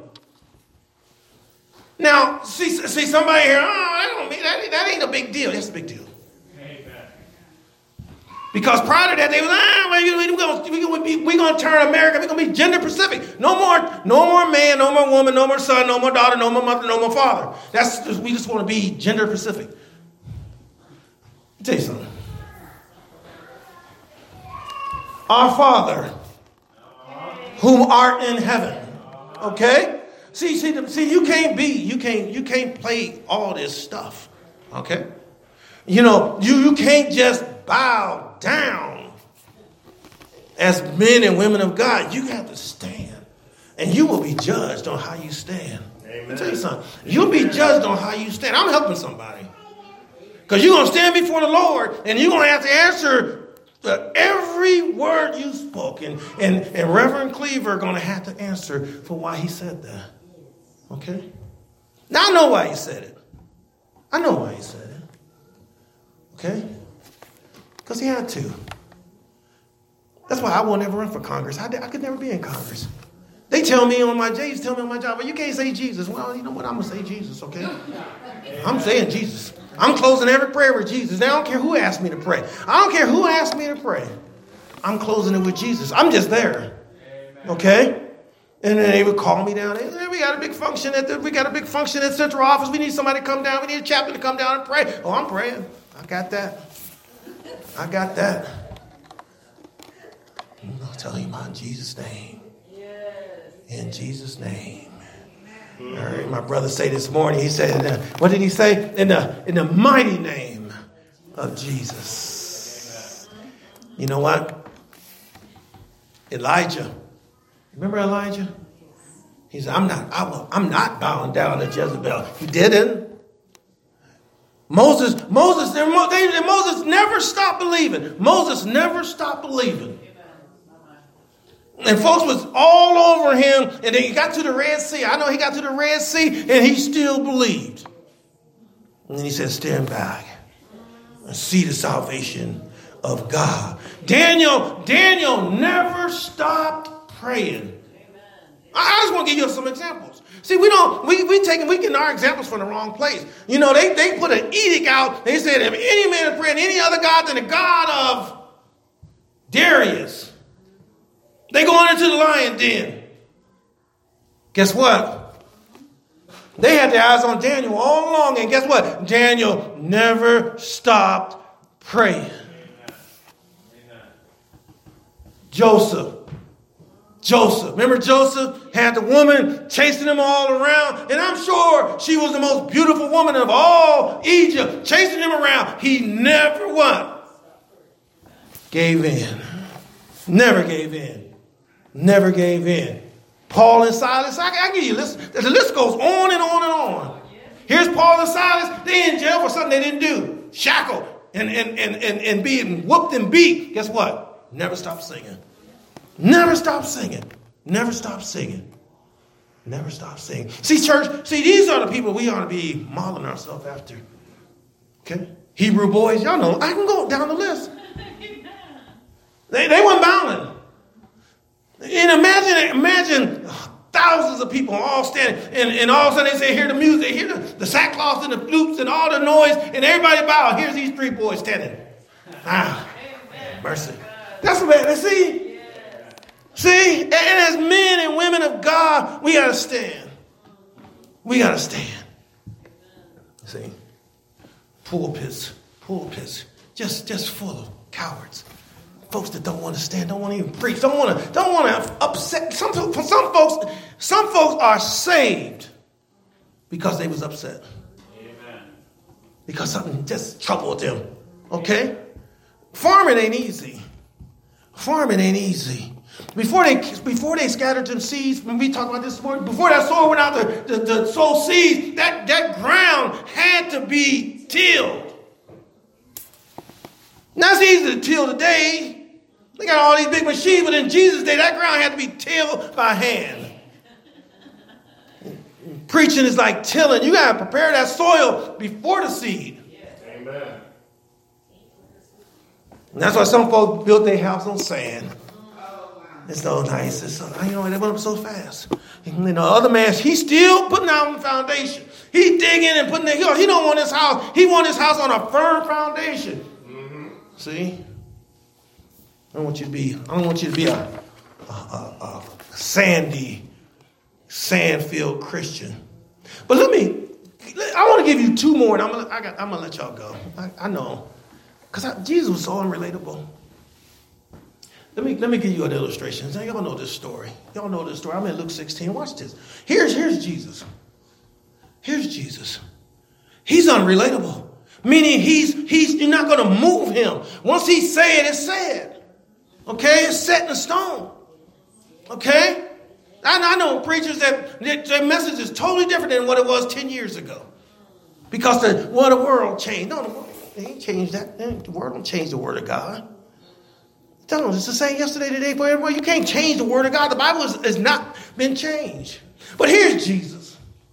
Now, see somebody here, that ain't a big deal. That's a big deal. Because prior to that, they was, we're going to turn America, we're going to be gender specific. No more man, no more woman, no more son, no more daughter, no more mother, no more father. We just want to be gender specific. Let me tell you something. Our Father, whom art in heaven. Okay? See, you can't play all this stuff. Okay? You can't just bow down as men and women of God. You have to stand, and you will be judged on how you stand. Amen. Let me tell you something. You'll be judged on how you stand. I'm helping somebody. Because you're going to stand before the Lord, and you're going to have to answer every word you spoke. And Reverend Cleaver going to have to answer for why he said that. Okay? Now, I know why he said it. Okay? Because he had to. That's why I will never run for Congress. I could never be in Congress. They tell me on my job, but you can't say Jesus. Well, you know what? I'm going to say Jesus, okay? I'm saying Jesus. I'm closing every prayer with Jesus. Now, I don't care who asked me to pray. I'm closing it with Jesus. I'm just there. Okay? And then they would call me down. Hey, we got a big function at central office. We need somebody to come down. We need a chaplain to come down and pray. Oh, I'm praying. I got that. I'll tell you in Jesus' name. In Jesus' name. I heard my brother say this morning. He said, what did he say? In the mighty name of Jesus. You know what? Elijah. Remember Elijah? He said, I'm not bowing down to Jezebel. He didn't. Moses never stopped believing. And folks was all over him. And then he got to the Red Sea. I know he got to the Red Sea and he still believed. And then he said, stand back and see the salvation of God. Daniel never stopped praying. I just want to give you some examples. See, we get our examples from the wrong place. They put an edict out. They said, if any man is praying any other God than the God of Darius, they going into the lion den. Guess what? They had their eyes on Daniel all along. And guess what? Daniel never stopped praying. Joseph. Remember Joseph had the woman chasing him all around. And I'm sure she was the most beautiful woman of all Egypt, chasing him around. He never what? Gave in. Never gave in. Paul and Silas, I give you a list. The list goes on and on and on. Here's Paul and Silas. They in jail for something they didn't do. Shackled and being whooped and beat. Guess what? Never stopped singing. See, church, these are the people we ought to be modeling ourselves after. Okay? Hebrew boys, y'all know, I can go down the list. They weren't bowing. And imagine thousands of people all standing, and all of a sudden they say, hear the music, they hear the sackcloth and the flutes and all the noise, and everybody bow. Here's these three boys standing. Mercy. That's what they see. See, and as men and women of God, we got to stand. See, pulpits, just full of cowards. Folks that don't want to stand, don't want to even preach, don't want to upset. Some folks are saved because they was upset. Amen. Because something just troubled them. Okay? Farming ain't easy. Farming ain't easy. Before they scattered them seeds, when we talked about this morning, before that soil went out to sow seeds, that ground had to be tilled. Now it's easy to till today. They got all these big machines, but in Jesus' day, that ground had to be tilled by hand. Preaching is like tilling. You got to prepare that soil before the seed. Amen. And that's why some folks built their house on sand. It's so nice. It's so, they went up so fast. Other man, he's still putting out the foundation. He's digging and putting he don't want his house. He wants his house on a firm foundation. Mm-hmm. See? I don't want you to be a sandy, sand-filled Christian. But I want to give you two more, and I'm gonna let y'all go. I know, because Jesus was so unrelatable. Let me give you an illustration. Y'all know this story. I'm in Luke 16. Watch this. Here's Jesus. Here's Jesus. He's unrelatable, meaning you're not going to move him. Once he said, it's said. Okay, it's set in stone. Okay. I know preachers that their message is totally different than what it was 10 years ago. Because the world changed. No, the world ain't changed that. The world don't change the word of God. No, it's the same yesterday, today, forever. You can't change the word of God. The Bible has not been changed. But here's Jesus.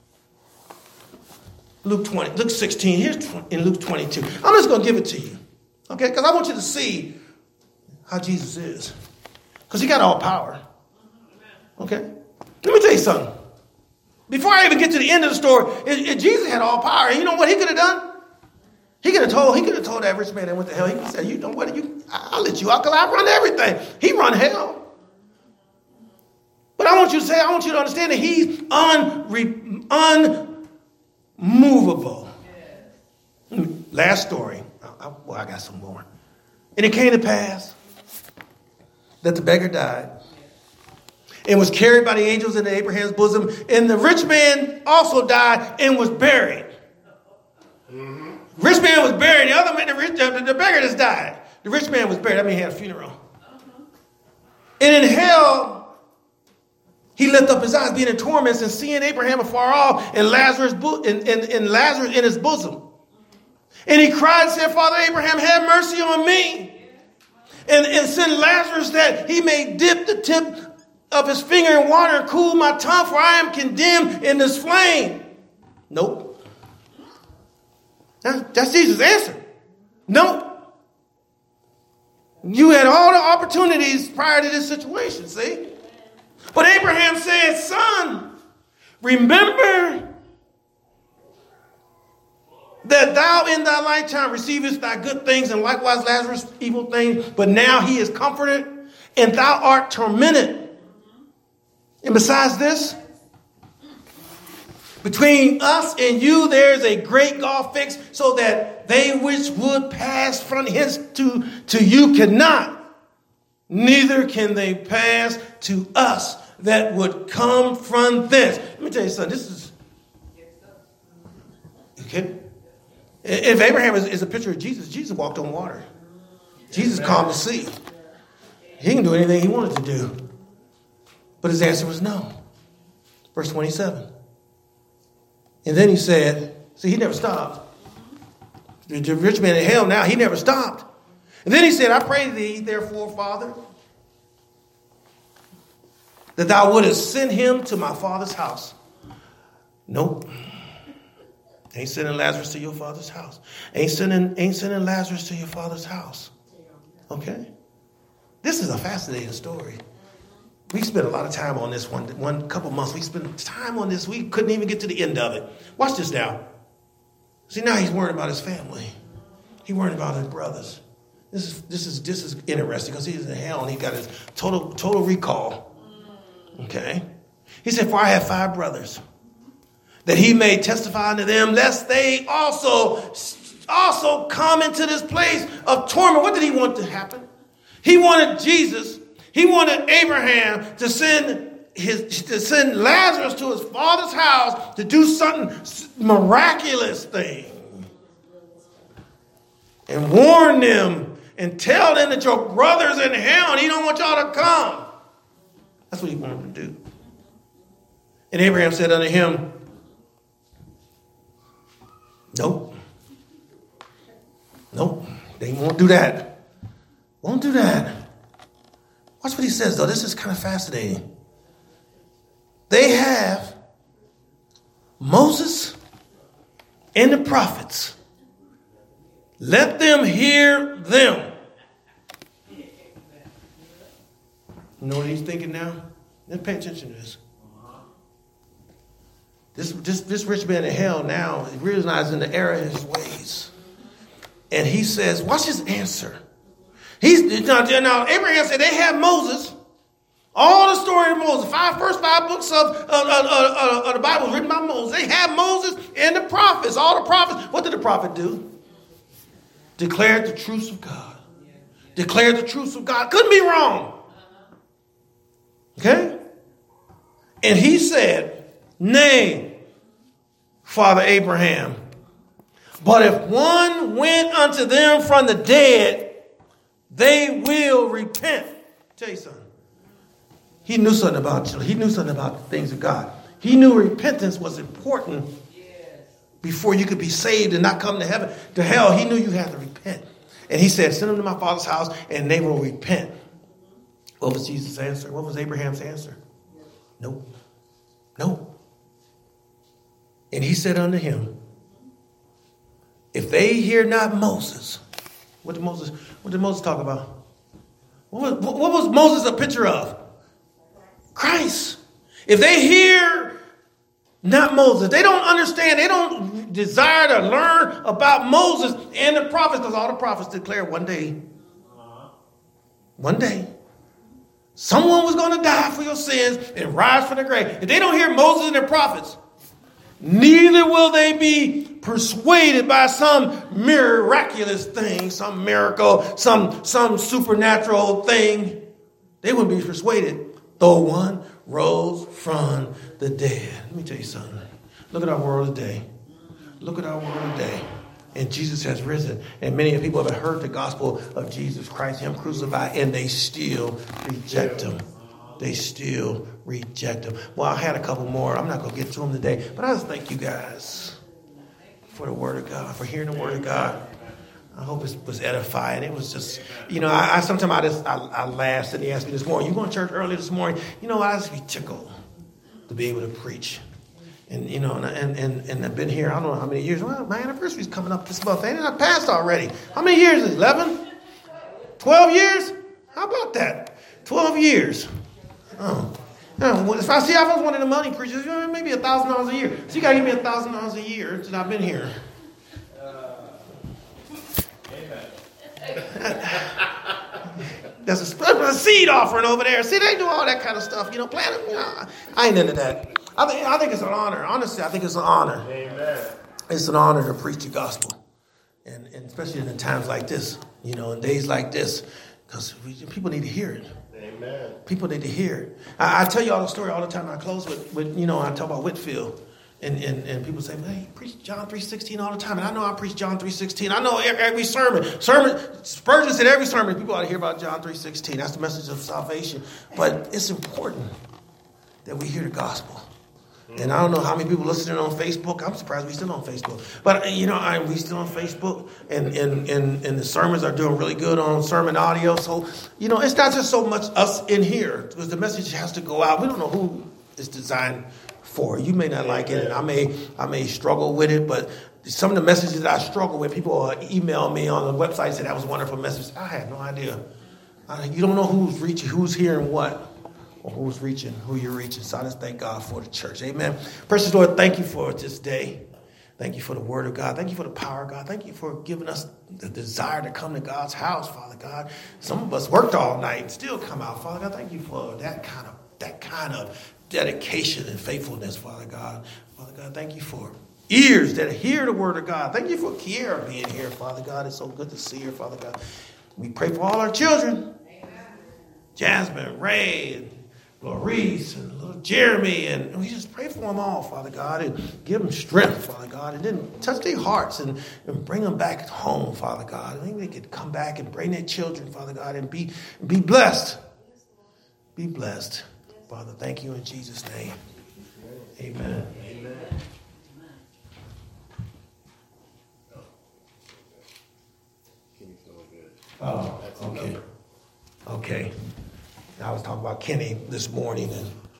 Luke 16. Here's in Luke 22. I'm just going to give it to you. Okay, because I want you to see how Jesus is. Because he got all power. Okay? Let me tell you something. Before I even get to the end of the story, Jesus had all power. You know what he could have done? He could have told that rich man that went to hell. He could have said, you know what? I'll let you out because I run everything. He run hell. But I want you to understand that he's unmovable. Last story. I got some more. And it came to pass that the beggar died and was carried by the angels into Abraham's bosom. And the rich man also died and was buried. Mm-hmm. Rich man was buried. The other man, the beggar just died. The rich man was buried. That means he had a funeral. And in hell, he lifted up his eyes, being in torments, and seeing Abraham afar off, and Lazarus and Lazarus in his bosom. And he cried and said, Father Abraham, have mercy on me. And send Lazarus that he may dip the tip of his finger in water and cool my tongue, for I am condemned in this flame. Nope. That's Jesus' answer. No. You had all the opportunities prior to this situation, see? But Abraham said, son, remember that thou in thy lifetime receivest thy good things, and likewise Lazarus evil things, but now he is comforted, and thou art tormented. And besides this, between us and you, there is a great gulf fixed, so that they which would pass from hence to you cannot, neither can they pass to us that would come from thence. Let me tell you something. This is okay. If Abraham is a picture of Jesus, Jesus walked on water. Jesus calmed the sea. He can do anything he wanted to do. But his answer was no. Verse 27. And then he said, see, he never stopped. The rich man in hell now, he never stopped. And then he said, I pray thee, therefore, Father, that thou wouldest send him to my father's house. Nope. Ain't sending Lazarus to your father's house. Ain't sending Lazarus to your father's house. Okay? This is a fascinating story. We spent a lot of time on this one couple months. We spent time on this. We couldn't even get to the end of it. Watch this now. See, now he's worried about his family. He's worried about his brothers. This is interesting because he's in hell and he got his total recall. Okay? He said, for I have 5 brothers, that he may testify unto them, lest they also come into this place of torment. What did he want to happen? He wanted Jesus. He wanted Abraham to send Lazarus to his father's house to do something miraculous thing. And warn them and tell them that your brother's in hell and he don't want y'all to come. That's what he wanted to do. And Abraham said unto him, nope. They won't do that. Won't do that. Watch what he says, though. This is kind of fascinating. They have Moses and the prophets. Let them hear them. You know what he's thinking now? Let's pay attention to this. This rich man in hell now is realizing the error in his ways. And he says, watch his answer. Now Abraham said they have Moses. All the story of Moses, first five books of the Bible written by Moses. They have Moses and the prophets, all the prophets. What did the prophet do? Declared the truths of God. Declared the truths of God. Couldn't be wrong. Okay? And he said, nay, Father Abraham, but if one went unto them from the dead, they will repent. Tell you something. He knew something about you. He knew something about the things of God. He knew repentance was important before you could be saved and not come to heaven, to hell. He knew you had to repent. And he said, send them to my father's house and they will repent. What was Jesus' answer? What was Abraham's answer? No. And he said unto him, if they hear not Moses, what did Moses talk about? What was Moses a picture of? Christ. If they hear not Moses, they don't understand, they don't desire to learn about Moses and the prophets, because all the prophets declared one day, someone was going to die for your sins and rise from the grave. If they don't hear Moses and the prophets, neither will they be persuaded by some miraculous thing, some miracle, some supernatural thing. They wouldn't be persuaded, though one rose from the dead. Let me tell you something. Look at our world today. And Jesus has risen. And many people have heard the gospel of Jesus Christ, him crucified, and they still reject him. Well, I had a couple more. I'm not going to get to them today. But I just thank you guys for the word of God, for hearing the word of God. I hope it was edifying. It was just, I sometimes I laughed and he asked me this morning, you going to church early this morning? I just be tickled to be able to preach. And, and I've been here, I don't know how many years. Well, my anniversary's coming up this month. Ain't it passed already? How many years is it? 11? 12 years? How about that? 12 years. Oh. If I was one of the money preachers, maybe $1,000 a year. So you got to give me $1,000 a year since I've been here. There's a seed offering over there. See, they do all that kind of stuff. Plant them. I ain't into that. I think it's an honor. Honestly, I think it's an honor. Amen. It's an honor to preach the gospel. And especially in times like this, in days like this, because people need to hear it. Amen. People need to hear it. I tell you all the story all the time. I close with I talk about Whitfield. And people say, hey, you preach John 3:16 all the time. And I know I preach John 3:16. I know every sermon. Spurgeon said every sermon, people ought to hear about John 3:16. That's the message of salvation. But it's important that we hear the gospel. And I don't know how many people listening on Facebook. I'm surprised we still on Facebook. But, we still on Facebook. And the sermons are doing really good on sermon audio. So, it's not just so much us in here. Because the message has to go out. We don't know who it's designed for. You may not like it, and I may struggle with it, but some of the messages that I struggle with, people email me on the website and say that was a wonderful message. I had no idea. You don't know who's reaching, who's hearing what, or who's reaching, who you're reaching. So I just thank God for the church. Amen. Precious Lord, thank you for this day. Thank you for the word of God. Thank you for the power of God. Thank you for giving us the desire to come to God's house, Father God. Some of us worked all night and still come out, Father God. Thank you for that kind of dedication and faithfulness, Father God. Father God, thank you for ears that hear the word of God. Thank you for Kiera being here, Father God. It's so good to see her, Father God. We pray for all our children. Amen. Jasmine, Ray, Clarice and little Jeremy, and we just pray for them all, Father God, and give them strength, Father God, and then touch their hearts and bring them back home, Father God. Maybe they could come back and bring their children, Father God, and be blessed. Be blessed. Father, thank you in Jesus' name. Amen. Amen. Oh, okay. Okay. I was talking about Kenny this morning, and